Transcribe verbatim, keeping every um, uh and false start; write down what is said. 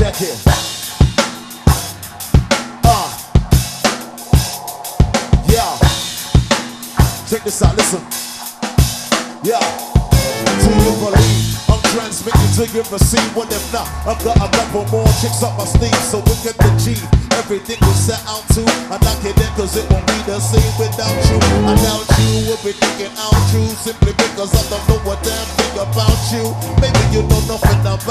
Check it. Ah. Yeah. Check this out, listen. Yeah. Do you believe I'm transmitting to you receive? Well, if not, I've got a couple more tricks up my sleeve so we can achieve everything we set out to. I knock it in cause it won't be the same without you. I doubt you will be thinking out true simply because I don't know a damn thing about you. Maybe you know nothing about